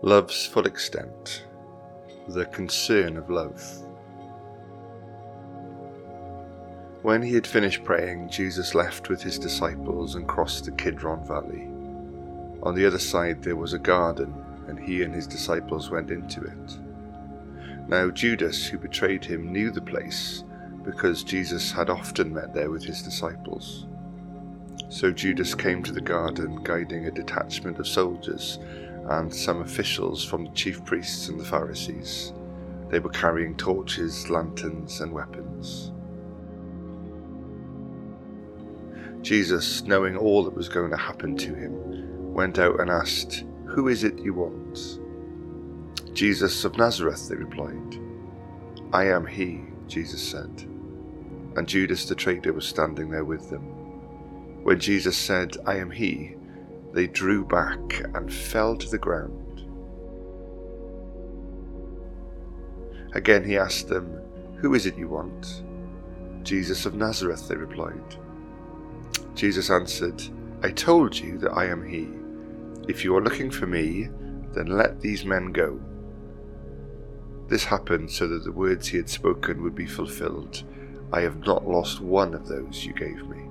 Love's full extent, the concern of love. When he had finished praying, Jesus left with his disciples and crossed the Kidron Valley. On the other side there was a garden, and he and his disciples went into it. Now Judas, who betrayed him, knew the place, because Jesus had often met there with his disciples. So Judas came to the garden, guiding a detachment of soldiers and some officials from the chief priests and the Pharisees. They were carrying torches, lanterns, and weapons. Jesus, knowing all that was going to happen to him, went out and asked, "Who is it you want?" "Jesus of Nazareth," they replied. "I am he," Jesus said. And Judas the traitor was standing there with them. When Jesus said, "I am he," they drew back and fell to the ground. Again he asked them, "Who is it you want?" "Jesus of Nazareth," they replied. Jesus answered, "I told you that I am he. If you are looking for me, then let these men go." This happened so that the words he had spoken would be fulfilled. "I have not lost one of those you gave me."